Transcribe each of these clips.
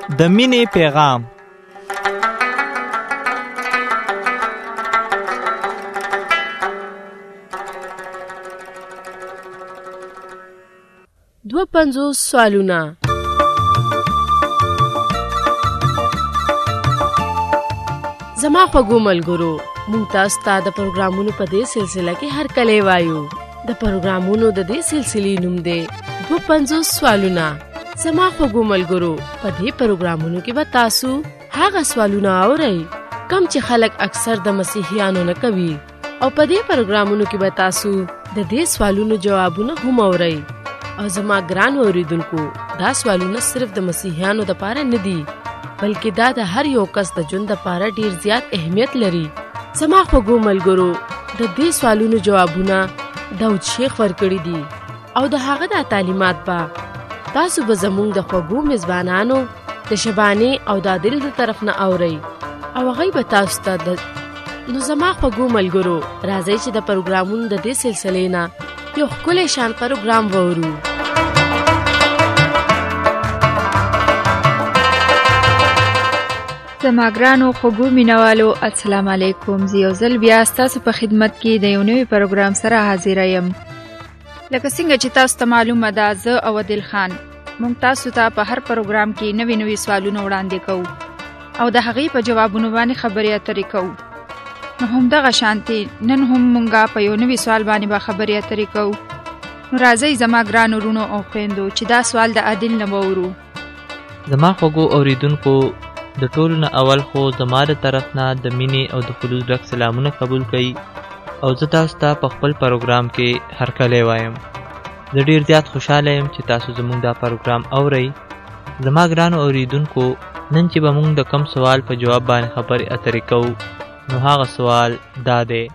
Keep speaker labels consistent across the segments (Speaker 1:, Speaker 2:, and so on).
Speaker 1: د مینې پیغام.
Speaker 2: دوه 50 سوالونه. زما خوږو ملګرو، مونږ تاسو ته د پروګرامونو په دې سلسله کې هر کله وایو. د پروګرامونو د دې سلسلې نوم دی 250 سوالونه. زما خوږو ملګرو، په دې پروګرامونو کې به تاسو هغه سوالونه اورئ کوم چې خلک اکثر د مسیحیانو نه کوي، او په دې پروګرامونو کې به تاسو د دې سوالونو جوابونه هم اورئ. او زما ګران اوریدونکو، دا سوالونه صرف د مسیحیانو لپاره نه دي، بلکې دا د هر یو کس د ژوند لپاره ډیر زیات اهمیت لري. زما خوږو ملګرو، د دې سوالونو جوابونه داود شیخ ورکړي دي، او د هغه د تعلیمات به تاسو به زموږ د خوږو میزبانانو د شبانې او د عادل د طرف نه اورئ، او هغه به تاسو ته نو زما خوږو ملګرو، راځئ چې د پروګرامونو د دې سلسلې نه یو ښکلی شان پروګرام وورو.
Speaker 3: زما ګرانو خوږو مینوالو، السلام علیکم. زه یو ځل بیا ستاسو په خدمت کې د یو نوي پروګرام سره حاضره یم. لکه څنګه چې تاسو ته معلومه ده، زه او عادل خان موږ تاسو ته په هر پروګرام کې نوي سوالونه وړاندې کوو او د هغې په جوابونو باندې خبرې اترې کوو. نو همدغه شانتې نن هم مونږه په یو نوي سوال باندې به خبرې اترې کوو. نو راځئ زما ګرانو وروڼو او خویندو چې دا سوال د عادل نه واورو.
Speaker 4: زما خوږو اوریدونکو، د ټولو نه اول خو زما د طرف نه د مینې او د خلوص ډک سلامونه قبول کړئ، او زه تاسو ته په خپل پروګرام کې هرکلی وایم. زه ډیر زیات خوشحاله یم چې تاسو زموږ دا پروګرام اورئ. زما ګرانو اوریدونکو، نن چې به موږ د کوم سوال په جواب باندې خبرې اترې کوو، نو هغه سوال دا دی: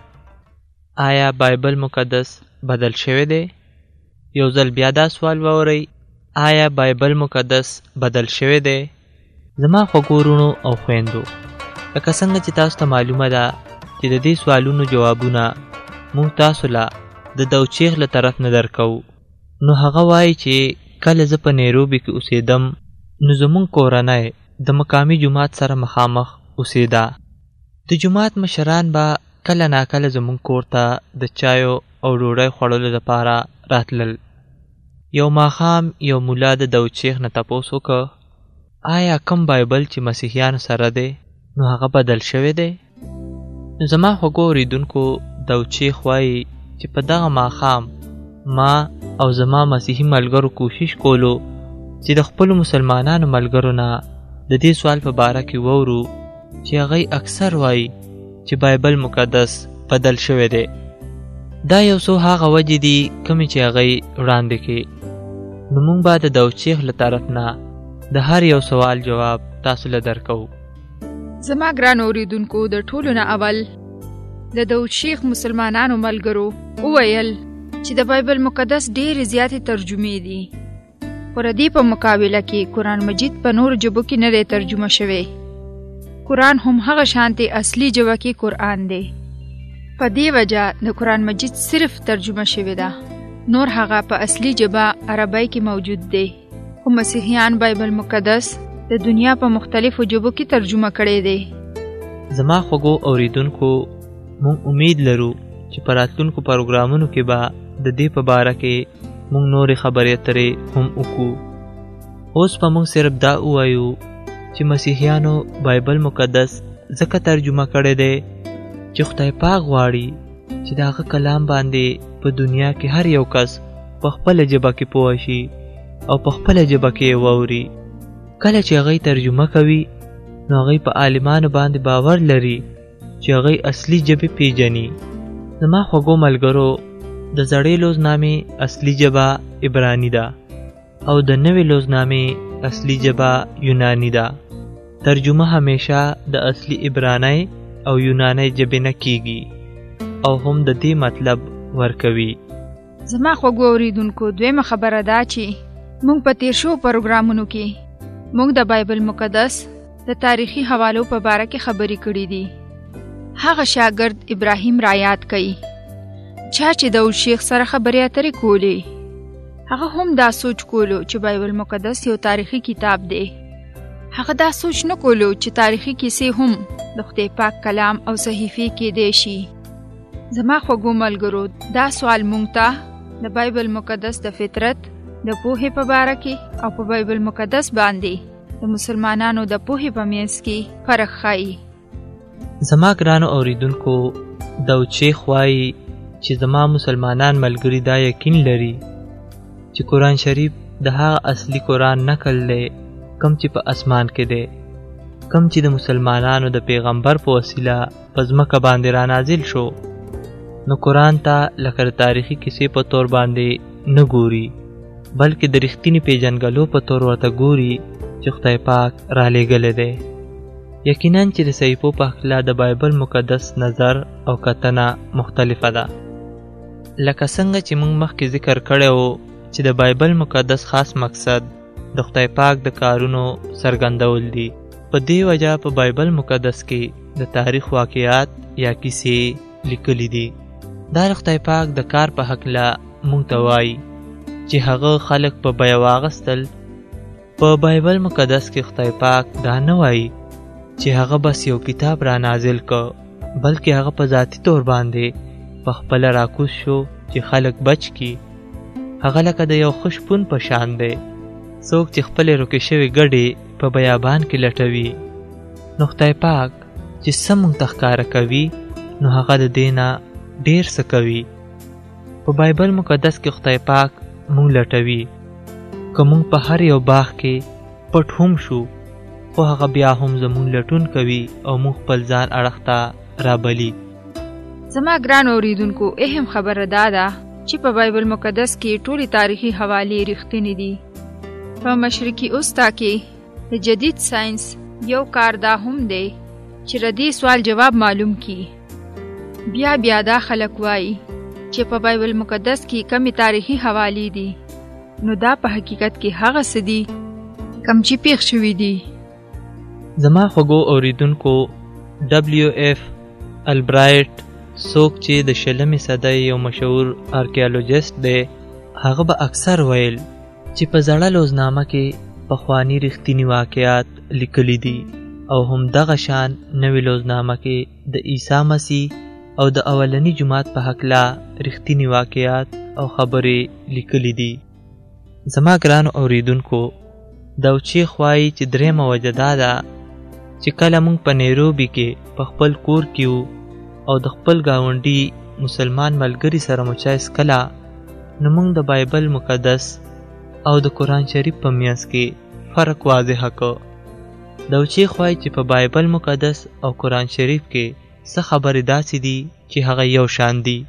Speaker 4: آیا بایبل مقدس بدل شوی دی؟ یو ځل بیا دا سوال واورئ: آیا بایبل مقدس بدل شوی دی؟ زما خوږو وروڼو او خویندو، لکه څنګه چې تاسو ته معلومه ده چې د دې سوالونو جوابونه موږ تاسو له د داود شیخ له طرف نه درکوو. نو هغه وایي چې کله زه په نیروبي کې اوسېدم، نو زموږ کورنۍ د مقامي جومات سره مخامخ اوسېده. د جومات مشران به کله ناکله زموږ کور ته د چایو او ډوډۍ خوړلو لپاره راتلل. یو ماښام یو مولا د داود شیخ نه تپوس وکړ: آیا کم بایبل چې مسیحیانو سره دی، نو هغه بدل شوی دی؟ نو زما خوږو اوریدونکو، داود شیخ وایي چې په دغه ماښام ما او زما مسیحي ملګرو کوشش کولو چې د خپلو مسلمانانو ملګرو نه د دې سوال په باره کې وورو چې هغوی اکثر وایي چې بایبل مقدس بدل شوی دی. دا یو څو هغه وجې دي کومې چې هغوی وړاندې کړي. نو موږ به د داود شیخ له طرف نه د هر یو سوال جواب تاسو له درکوو.
Speaker 3: زما ګران اوریدونکو، د ټولو نه اول د داود شیخ مسلمانانو ملګرو وویل چې د بایبل مقدس ډېرې زیاتې ترجمې دي، خو د دې په مقابله کې قرآن مجید په نورو ژبو کې نه دی ترجمه شوی. قرآن هم هغه شانتې اصلي ژبه کې قرآن دی. په دې وجه د قرآن مجید صرف ترجمه شوی ده، نور هغه په اصلي ژبه عربی کې موجود دی. خو مسیحیان بایبل مقدس د دنیا په مختلفو ژبو کې ترجمه کړی دی.
Speaker 4: زما خوږو اوریدونکو، مونږ امید لرو چې په راتلونکو پروګرامونو کې به د دې په باره کې مونږ نورې خبرې اترې هم وکړو. اوس به مونږ صرف دا ووایو چې مسیحیانو بایبل مقدس ځکه ترجمه کړی دی چې خدای پاک غواړي چې د هغه کلام باندې په دنیا کې هر یو کس په خپله ژبه کې پوه شي او په خپله ژبه کې یې واوري. کله چې هغوی ترجمه کوي، نو هغوی په عالمانو باندې باور لري چې هغوی اصلي ژبې پیژني. زما خوږو ملګرو، د زړې لوزنامې اصلي ژبه عبراني ده او د نوې لوزنامې اصلي ژبه یوناني ده. ترجمه همیشه د اصلي عبرانۍ او یونانۍ ژبې نه کیږي او هم د دې مطلب ورکوي.
Speaker 3: زما خوږو اوریدونکو، دویمه خبره ده چې موږ په تیر شو پروګرامونو کې موږ د بایبل مقدس د تاریخي حوالو په باره کې خبرې کړې دي. هغه شاګرد ابراهیم را یاد کړي چې داود شیخ سره خبرې اترې کولې. هغه هم دا سوچ کولو چې بایبل مقدس یو تاریخي کتاب دی. هغه دا سوچ نه کولو چې تاریخي کیسې هم د خدای پاک کلام او صحیفې کېدی شي. زما خوږو ملګرو، دا سوال مونږ ته د بایبل مقدس د فطرت د پوهې په باره کې او په بایبل مقدس باندې د مسلمانانو د پوهې په منځ کې فرق ښایي.
Speaker 4: زما ګرانو اوریدونکو، دوچیخ وایي چې زما مسلمانان ملګري دا یقین لري چې قرآن شریف د هغه اصلي قرآن نقل دی کم چې په اسمان کې دی، کم چې د مسلمانانو د پیغمبر په وسیله په ځمکه باندې را نازل شو. نو قرآن ته لکه د تاریخي کیسې په تور باندې نه ګوري، بلکې د رښتینې پیژنګلو په تور ورته ګوري چې خدای پاک را لېږلی دی. یقیناً چې د صحیفو په هکله د بایبل مقدس نظر او کتنه مختلفه ده. لکه څنګه چې موږ مخکې ذکر کړی و چې د بایبل مقدس خاص مقصد د خدای پاک د کارونو څرګندول دي. په دې وجه په بایبل مقدس کې د تاریخ واقعات یا کیسې لیکلي دي. دا د خدای پاک د کار په هکله موږ ته وایي چې هغه خلک په بیه واغستل. په بایبل مقدس کې خدای پاک دا نه وایي چې هغه بس یو کتاب را نازل که، بلکې هغه په ذاتی طور باندې په خپله راکوز شو چې خلک بچ کی. هغه لکه د یو ښه شپون په شان دی، څوک چې خپلې روکې شوې ګډې په بیابان کې لټوي. نو خدای پاک چې څه موږ ته ښکاره کوي نو هغه د دې نه ډېر څه کوي. په بایبل مقدس کې خدای پاک موږ لټوي. که موږ په هر یو باغ کې پټ هم شو، خو هغه بیا هم زموږ لټون کوي او موږ خپل ځان اړخ ته رابلي.
Speaker 3: زما ګران اوریدونکو، اهم خبره دا ده چې په بایبل مقدس کې ټولې تاریخي حوالې رښتینې دي. په مشرقي اوستا کې د جدید ساينس یو کار دا هم دی چې ردی سوال جواب معلوم کی. بیا دا خلک وایي چې په بایبل مقدس کې کمی تاریخي حوالې دي، نو دا په حقیقت کې هغه څه دي کم چې پیښ شوي دي.
Speaker 4: زما خوږو اوریدونکو، WF البرایټ څوک چې د 20مې صدۍ یو مشهور آرکیالوجست دی، هغه به اکثر ویل چې په زړه لوزنامه کې پخواني رښتیني واقعات لیکلي دي او هم دغه شان نوې لوزنامه کې د عیسی مسیح او د اولني جماعت په هکله رښتیني واقعات او خبرې لیکلي دي. زما ګرانو اوریدونکو، دوچیخ وایي چې درېیمه وجه دا ده چې کله موږ په نیروبي کې په خپل کور کې وو او د خپل ګاونډي مسلمان ملګري سره مو چای څښله، نو موږ د بایبل مقدس او د قرآن شریف په منځ کې فرق واضح کړ. دوچیخ وایي چې په بایبل مقدس او قرآن شریف کې څه خبرې داسې دي چې هغه یو شان دي.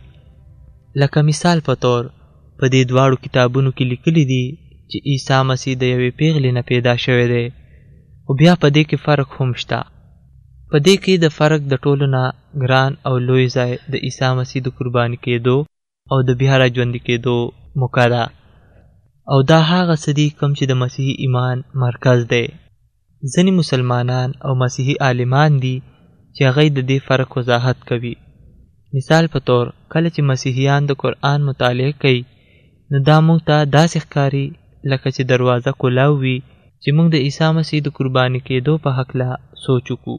Speaker 4: لکه مثال په طور په دې دواړو کتابونو کې لیکلي دي چې عیسی مسیح د یوې پیغلې نه پیدا شوی دی، خو بیا په دې کې فرق هم شته. په دې کې د فرق د ټولو نه ګران او لوی ځای د عیسی مسیح د قرباني کېدو او د بیا راژوندي کېدو موقع ده، او دا هغه څه دي کوم چې د مسیحي ایمان مرکز دی. ځینې مسلمانان او مسیحي عالمان دي چې هغوی د دې فرق وضاحت کوي. مثال په طور کله چې مسیحیان د قرآن مطالعه کوي، نو دا موږ ته داسې ښکاري لکه چې دروازه کلاو وي چې موږ د عیسی مسیح د قرباني کېدو په هکله سوچ وکړو.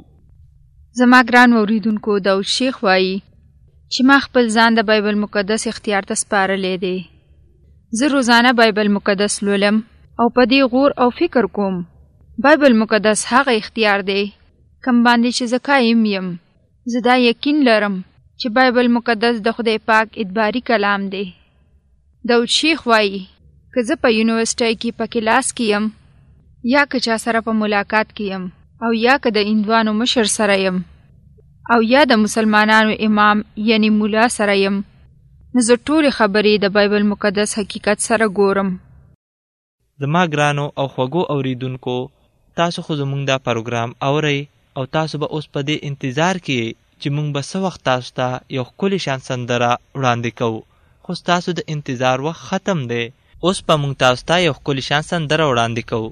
Speaker 3: زما ګران اوریدونکو، داود شیخ وایي چې ما خپل ځان د بایبل مقدس اختیار ته سپارلی دی. زه روزانه بایبل مقدس لولم او په دې غور او فکر کوم. بایبل مقدس هغه اختیار دی کم باندې چې زه قایم یم. زه دا یقین لرم چې بایبل مقدس د خدای پاک ادباري کلام دی. داود شیخ وایي که زه په یونیورسټۍ کې په کلاس کې یم، یا که چا سره په ملاقات کې یم، او یا که د هندوانو مشر سره یم، او یا د مسلمانانو امام یعنی مولا سره یم، نو زه ټولې خبرې د بایبل مقدس حقیقت سره ګورم.
Speaker 4: زما ګرانو او خوږو اوریدونکو، تاسو خو زموږ دا پروګرام اورئ او تاسو به اوس په دې انتظار کې چې موږ به څه وخت تاسو ته یو ښکلې شان سندره وړاندې کوو. خو ستاسو د انتظار وخت ختم دی. اوس به موږ تاسو ته یو ښکلې شان سندره وړاندې کوو.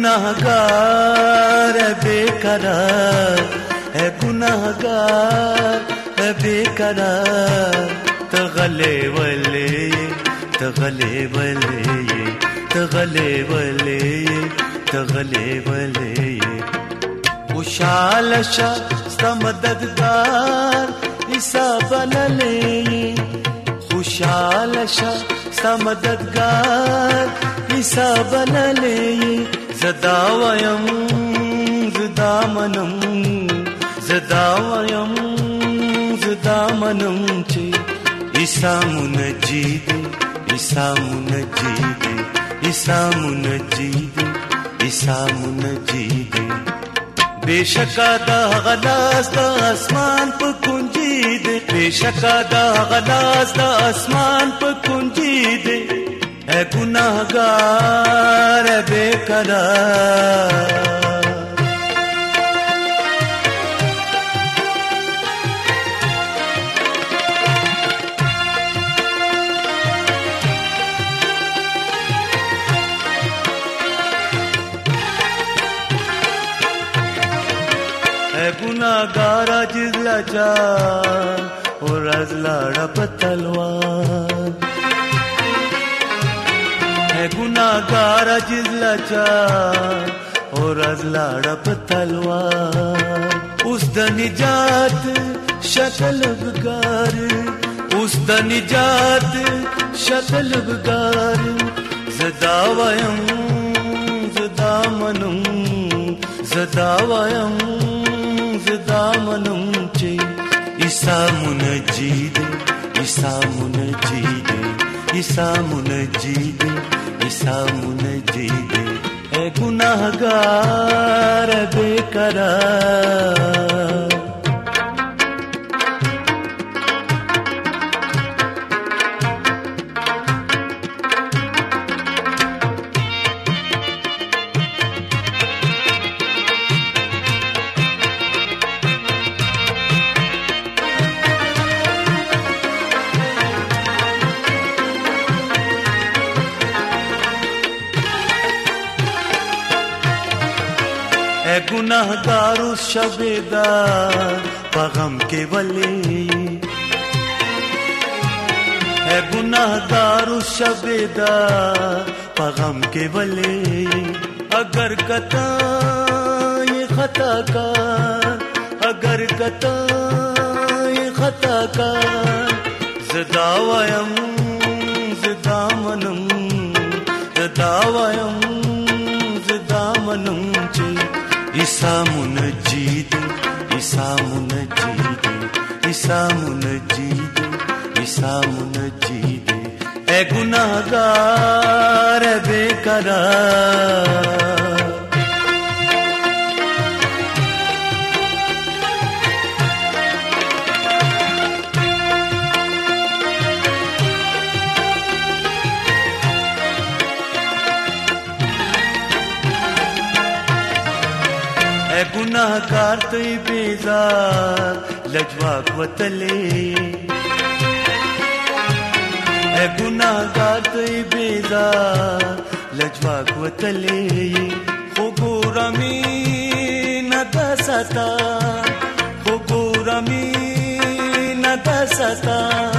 Speaker 1: गुनाहगार है बेकरार, है गुनाहगार है बेकरार, तगले वले तगले वले तगले वले तगले वले उशालशा समददगार ईसा बनले, उशालशा समददगार ईसा बनले, जदावयम जदामनम जदावयम जदामनम चे ईसा मुनजीद ईसा मुनजीद ईसा मुनजीद ईसा मुनजीद बेशका दा गलास दा आसमान पे कुंजी दे, बेशका दा गलास दा आसमान पे कुंजी दे, है गुनाहगार है बेकरार। गुनाहगारा जिजला चार और अजलाड़ा पतलवार, है गुनाहगारा जिजला चार और अजलाड़ा पतलवार, उस द निजात शक्ल बगार, उस द निजात शक्ल बगार, जदावयम जदामनम जदावयम जदामनम चे ईसा मुनजीद ईसा मुनजीद ईसा मुनजीद ईसा मुनजीद, है गुनाहगार बेकरार। है गुनाहगार उस शबेदार पगम के वले, है गुनाहगार उस शबेदार पगम के वले, अगर कता ये खता का, अगर कता ये खता का, जदावयम जदामनम जदावयम जदामनम चे ईसा मुनजीद ईसा मुनजीद ईसा मुनजीद ईसा मुनजीद, है गुनाहगार है बेकरार। गुनाहगार तई बेजार लजवाक वतले, है गुनाहगार तई बेजार लजवाक वतले, खुगुरमी न दसता खुगुरमी न दसता,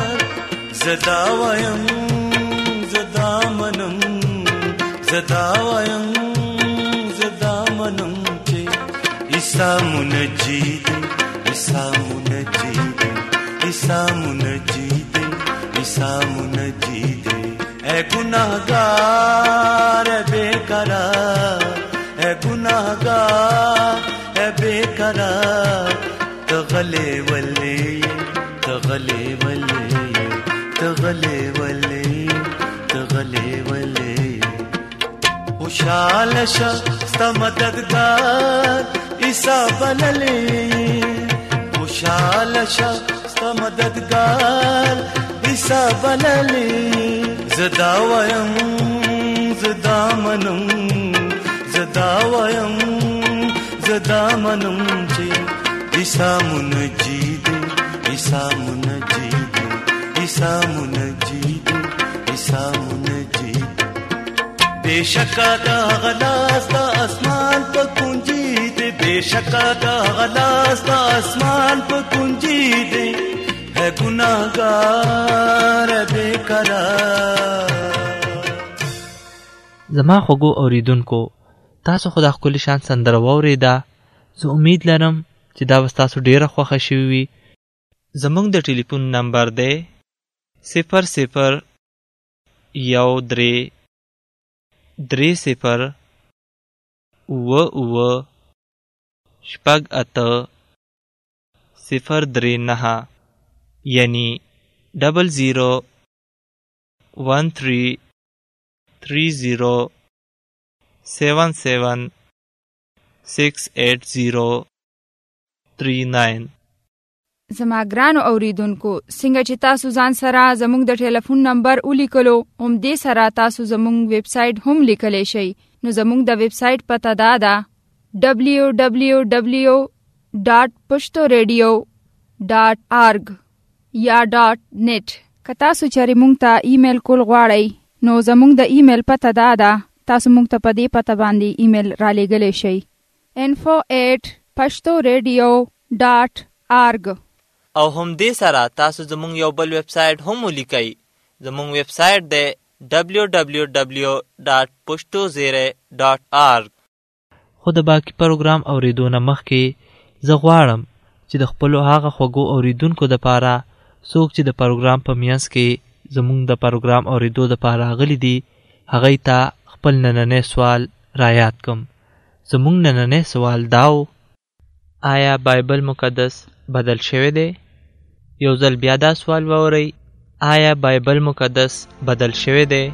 Speaker 1: जदावयम जदामनम जदावयम जदामनम चे ईसा मुनजीद ईसा मुनजीद ईसा मुनजीद ईसा मुनजीद, है गुनाहगार है बेकरार, है गुनाहगार है बेकरार, तगले वले तगले वले तगले वले तगले वले उशालशा मददगार ईसा बनले, उशालशा मददगार ईसा बनले, जदावयम जदामनम जदावयम जदामनम चे ईसा मुनजीद ईसा मुनजीद ईसा मुनजीद ईसा मुनजीद, بېشکه دا غلاس د اسمان په کونجي دی، بېشکه دا غلاس د اسمان په کونجي دی، ہے ګناهګار بېقرار.
Speaker 4: زما خوږو اوریدونکو، تاسو خو د ښکلي شان سندره واورېده. زه امید لرم چې دا به ستاسو ډېره خوښه شوې وي. زموږ د ټلیفون نمبر دی 00-30-38-039 یعنی 0013-30-77-680-39.
Speaker 3: زما ګرانو اوریدونکو، څنګه چې تاسو ځان سره زموږ د ټلیفون نمبر ولیکلو، همدې سره تاسو زموږ ویب سایټ هم لیکلی شئ. نو زموږ د ویب سایټ پته دا ده www.pushtoradio.org یا .net. که تاسو چېرې موږ ته ایمیل کول غواړئ، نو زموږ د ایمیل پته دا ده، تاسو موږ ته په دې پته باندې ایمیل را لیږلی شئ info@pushtoradio.org.
Speaker 4: او همدې سره تاسو زموږ یو بل ویب سایټ هم ولیکئ. زموږ ویب سایټ دی www.pushtoradio.org. خو د باقی پروګرام اوریدو نه مخکې زه غواړم چې د خپلو هغه خوږو اوریدونکو دپاره څوک چې د پروګرام په میانځ کې زموږ د پروګرام اوریدو دپاره راغلي دي، هغوی ته خپل نننی سوال رایاد کړم. زموږ نننی سوال دا و: آیا بایبل مقدس بدل شوی دی؟ یو ځل بیا دا سوال واورئ: آیا بایبل مقدس بدل شوی دی؟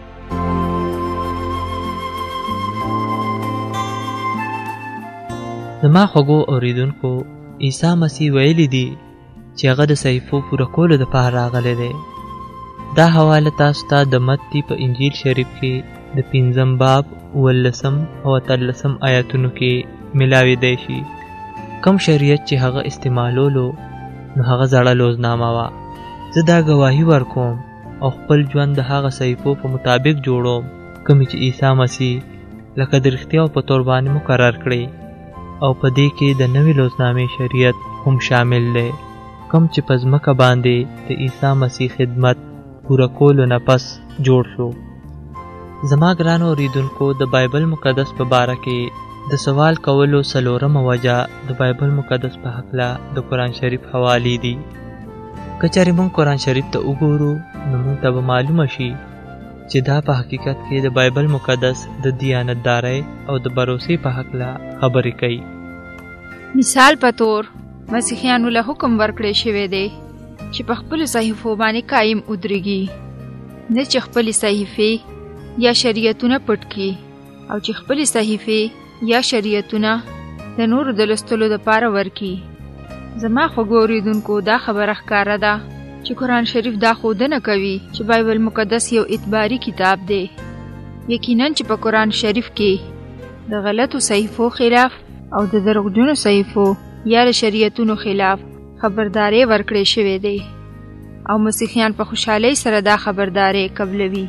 Speaker 4: زما خوږو اوریدونکو، عیسی مسیح ویلی دی چې هغه د صحیفو پوره کولو دپاره راغلی دی. دا حواله تاسو ته د متی په انجیل شریف کې د 5 باب 18 او 13 آیاتونو کې ملاویدی شي. کم شریعت چې هغه استعمالولو نو هغه زړه لوزنامه وه. زه دا ګواهي ورکوم او خپل ژوند د هغه صحیفو په مطابق جوړوم کومې چې عیسی مسیح لکه د رښتیاو په طور باندې مقرر کړی، او په دې کې د نوې لوزنامې شریعت هم شامل دی، کوم چې په ځمکه باندې د عیسی مسیح خدمت پوره کولو نه پس جوړ شو. زما ګرانو اوریدونکو، د بایبل مقدس په باره کې د سوال کولو څلورمه وجه د بایبل مقدس په هکله د قرآن شریف حوالې دي. که چېرې موږ قرآن شریف ته وګورو نو موږ ته به معلومه شي چې دا په حقیقت کې د بایبل مقدس د دیانتدارۍ او د بروسې په هکله خبرې کوي.
Speaker 3: مثال په طور مسیحیانو له حکم ورکړی شوی دی چې په خپلو صحیفو باندې قایم ودرېږي، نه چې خپلې صحیفې یا شریعتونه پټ کړي، او چې خپلې صحیفې یا شریعتونه د نورو د لوستلو دپاره ورکړي. زما خوږو اوریدونکو، دا خبره ښکاره ده چې قرآن شریف دا ښودنه کوي چې بایبل مقدس یو اعتباري کتاب دی. یقیناً چې په قرآن شریف کې د غلطو صحیفو خلاف او د دروغجنو صحیفو یا د شریعتونو خلاف خبرداری ورکړی شوی دی، او مسیحیان په خوشحالۍ سره دا خبرداری قبلوي.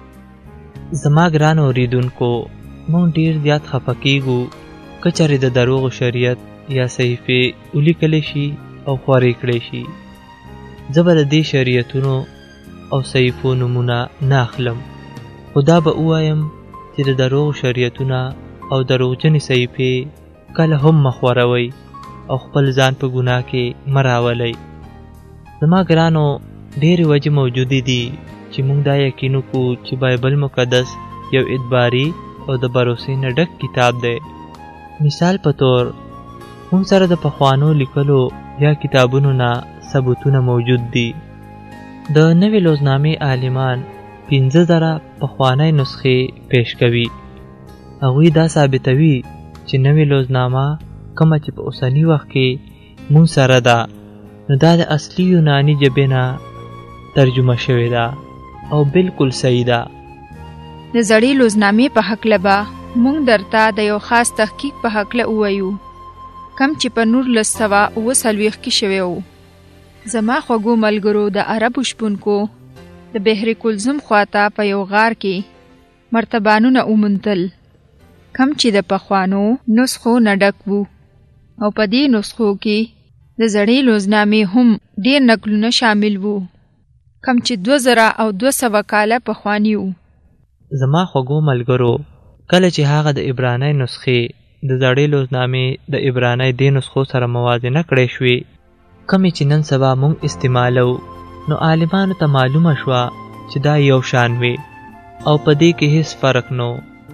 Speaker 4: زما ګران اوریدونکو، مونږ ډیر زیات خفه کیږو که چېرې د دروغو شریعت یا صحیفې ولیکلی شي او خورې کړی شي. زه به د دې شریعتونو او صحیفو نومونه نه اخلم، خو دا به ووایم چې د دروغو شریعتونه او دروغجنې صحیفې کله هم مه خوروئ او خپل ځان په ګناه کې مه راولئ. زما ګرانو، ډېرې وجې موجودې دي چې موږ دا یقین وکړو چې بایبل مقدس یو اعتباري او د بروسې نه ډک کتاب دی. مثال په طور موږ سره د پخوانو لیکلو یا کتابونو نه ثبوتونه موجود دي. د نوې لوزنامې عالمان 15,000 پخوانی نسخې پیش کوي. هغوی دا ثابتوي چې نوې لوزنامه کومه چې په اوسني وخت کې موږ سره ده، نو دا د اصلي یوناني ژبې نه ترجمه شوې ده او بالکل صحیح ده.
Speaker 3: د زړې لوزنامې په هکله به موږ درته د یو خاص تحقیق په هکله ووایو، کم چې په 1940 کې شوی و. زما خوږو ملګرو، د عربو شپونکو د بحر کلزم خواته په یو غار کې مرتبانونه ومنتل کم چې د پخوانو نسخو نه ډک وو او په دې نسخو کې د زړې لوزنامې هم ډېر نقلونه شامل وو کم چې 2200 کاله پخواني وو.
Speaker 4: زما خوږو ملګرو، کله چې هغه د عبرانی نسخې د زړې لوزنامې د عبرانی دې نسخو سره موازنه کړې شوې کمې چې نن سبا مونږ استعمالو، نو عالمانو ته معلومه شوه چې دا یو شان وي او په دې کې هیڅ فرق نو،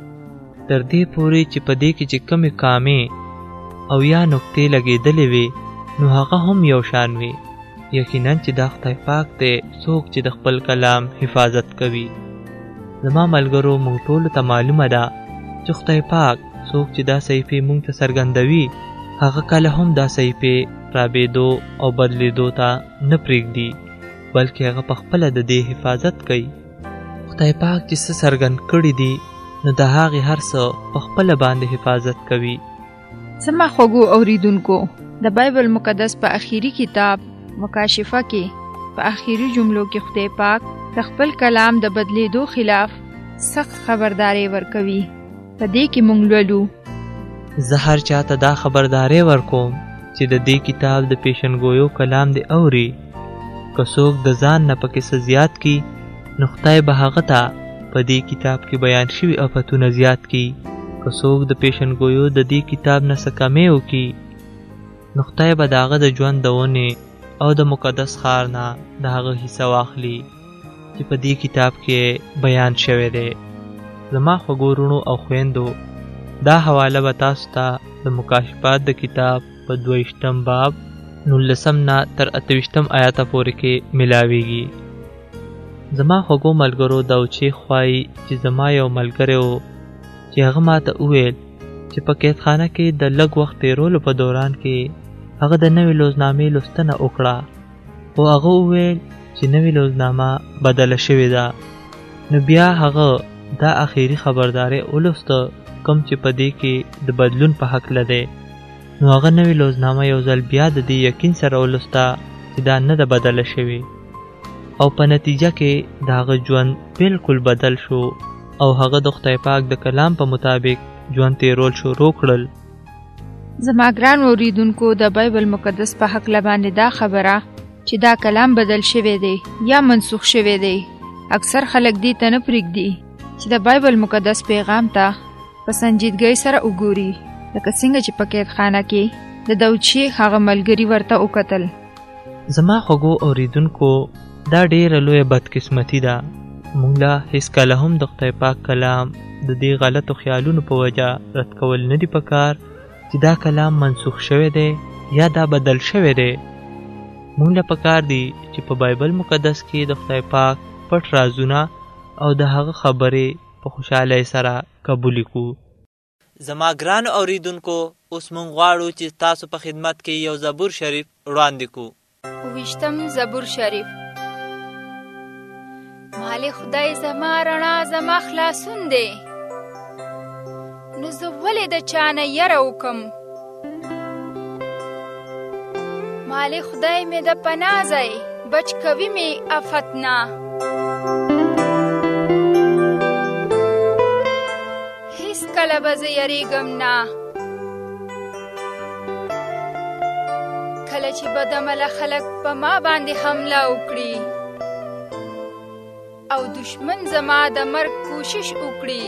Speaker 4: تر دې پورې چې په دې کې چې کمې کامې او یا نقطې لګېدلې وي نو هغه هم یو شان وي. یقینا چې دا خدای پاک دی څوک چې د خپل کلام حفاظت کوي. زما ملګرو، مونږ ټولو ته معلومه ده چې خدای پاک څوک چې دا صحیفې مونږ ته څرګندوي هغه کله هم دا صحیفې رابېدو او بدلېدو ته نه پرېږدي، بلکې هغه پخپله د دې حفاظت کوي. خدای پاک چې څه څرګند کړي دي نو د هغې هر څه پخپله باندې حفاظت کوي.
Speaker 3: زما خوږو اوریدونکو، د بایبل مقدس په اخیری کتاب مکاشفه کې په اخیری جملو کې خدای پاک د خپل کلام د بدلېدو خلاف سخت خبرداری ورکوي. په دې کې مونږ لولو:
Speaker 4: زه هر چاته دا خبرداری ورکوم چې د دې کتاب د پیشنګویو کلام دی اوري، که څوک د ځان نه پکې څه زیات کي نو خدای به هغه ته په دې کتاب کې بیان شوي آفتونه زیات کي، که څوک د پیشنګویو د دې کتاب نه څه کمې وکړي نو خدای به د هغه د ژوند د ونې او د مقدس ښار نه د هغه حصه واخلي چې په دې کتاب کې بیان شوی دی. زما خوږو وروڼو او خویندو، دا حواله به تاسو ته د مکاشفات د کتاب په 22 باب 19 نه تر 28 آیاته پورې کې ملاویږي. زما خوږو ملګرو، دا اوچې خوایي چې زما یو ملګری و چې هغه ماته وویل چې په قیدخانه کې د لږ وخت تېرولو په دوران کې هغه د نوې لوزنامې لوستنه وکړه، خو هغه وویل چې نوې لوزنامه بدله شوې ده. نو بیا هغه دا اخیری خبرداری ولوسته کوم چې په دې کې د بدلون په هکله دی. نو هغه نوې لوزنامه یو ځل بیا د دې یقین سره ولوسته چې دا نه ده بدله شوې، او په نتیجه کې د هغه ژوند بالکل بدل شو او هغه د خدای پاک د کلام په مطابق ژوند تیرول شروع کړل.
Speaker 3: زما ګران اوریدونکو، د بایبل مقدس په هکله باندې دا خبره چې دا کلام بدل شوی دی یا منسوخ شوی دی، اکثر خلک دې ته نه پرېږدي چې د بایبل مقدس پیغام ته په سنجیدګۍ سره وګوري، لکه څنګه چې په قیدخانه کې د داود شیخ هغه ملګري ورته وکتل.
Speaker 4: زما خوږو اوریدونکو، دا ډېره لویه بدقسمتي ده. موږ له هېڅکله هم د خدای پاک کلام د دې غلطو خیالونو په وجه رد کول نه دي پکار چې دا کلام منسوخ شوی دی یا دا بدل شوی دی. موږ له پکار دي چې په بایبل مقدس کې د خدای پاک پټ رازونه او د هغه خبرې په خوشحالۍ سره قبول کړو.
Speaker 5: زما ګران اوریدونکو، اوس مونږ غواړو چې تاسو په خدمت کې یو زبور شریف وړاندې کړو.
Speaker 3: 20 زبور شریف. مال خدای زما رڼا زما خلاصون دی، نو زه ولې د چا نه یره وکم؟ مال خدای مې د پناه ځای بچ کوي مې آفت نه. هیڅ کله به زه یریږم نه، کله چې بدعمله خلک په ما باندې حمله وکړي او دشمن زما د مرګ کوشش وکړي.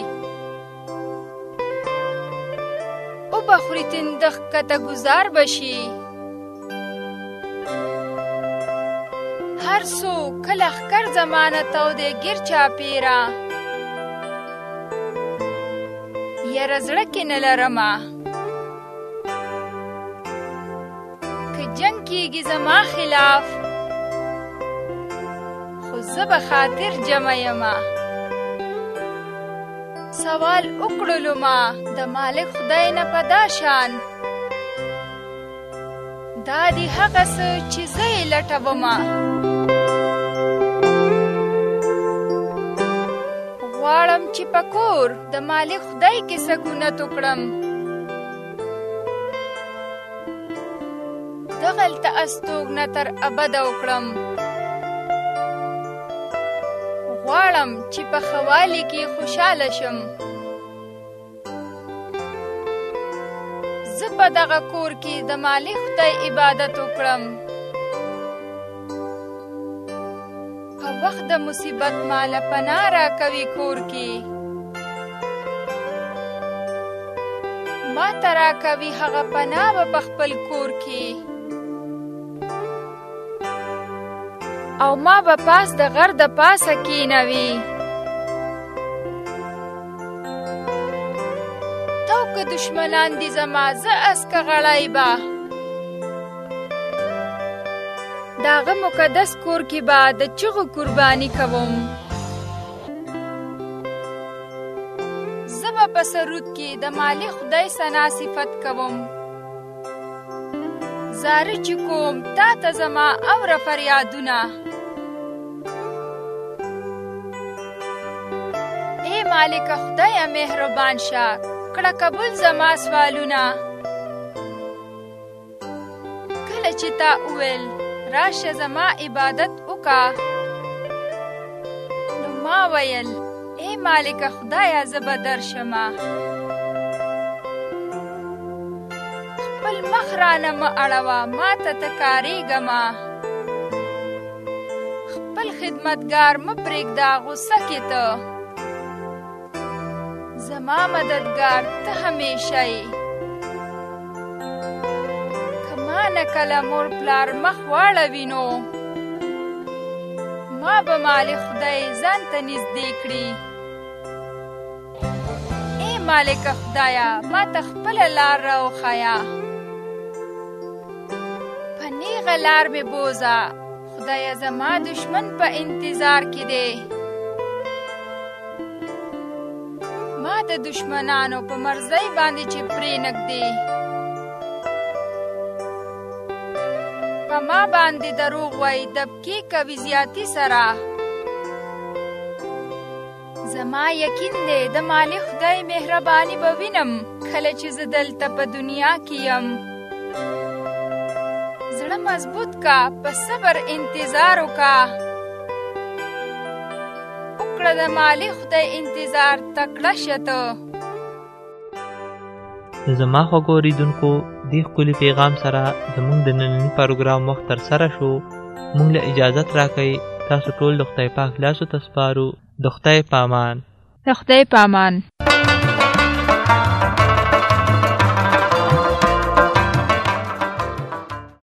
Speaker 3: او بخوري تندخ کته گزار بشي، هر سو کله خکر زمانه تو دې ګیر چا پیرا. یاره زړه کې نه لرمه که جنگ کیږي زما خلاف، خو زه به خاطر جمع یمه. سوال وکړلو ما د مالک خدای نه په دا شان، دا دی هغه څه چې زه یې لټومه. غواړم چې په کور د مالک خدای کې سکونت وکړم، دغلته استوګنه تر ابده وکړم. غواړم چې په خوالي کې خوشاله شم. زه په دغه کور کې د مالک خدای عبادت وکړم. په وخت د مصیبت ماله پناه راکوي کور کې. ما ته راکوي هغه پناه به په خپل کور کې. او ما به پاس د غر د پاسه کینوي. تو که دشمنان دي زما زه اسکه غړی به داغه مقدس کور کې به د چغو قرباني کوم. زه به په سرود کې د مالک خدای ثنا صفت کوم. زاره چې کوم تا ته زما اوره فریادونه. ای مالک خدای مهربان شه کړه قبول زما سوالونه. کله چې تا وویل راشه زما عبادت وکا نو ما ویل ای مالک خدایا زه به درشمه. خپل مخ رانه مه اړوه ما ته ته کارېږمه. خپل خدمتګار مه پرېږده غوسه کې ته. زما مددگار ته همیشه یې. که ما نه کله مور پلار مخ واړوي نو ما به مالک خدای ځان ته نږدې کړي. ای مالک خدایا ما ته خپله لار راوښیه. په نیغه لار مې بوزه خدایا زما دشمن په انتظار کې دی. ما د دشمنانو په مرزۍ باندې چې پرې نږدې. په ما باندې دروغ وای دبکې کوي زیاتی سره. زما یقین دی د مالک خدای مهرباني به وینم کله چې زه دلته په دنیا کې یم. زړه مضبوط کا په صبر انتظار وکا. د مالک خدای انتظار تکړه شته.
Speaker 4: زما خوږو اورېدونکو دې ښکلي پیغام سره زموږ د ننني پروګرام وخت تر سره شو. موږ له اجازت راکئ تاسو ټول د خدای پاک لاسو ته سپارو. د خدای په امان.
Speaker 3: د خدای په امان.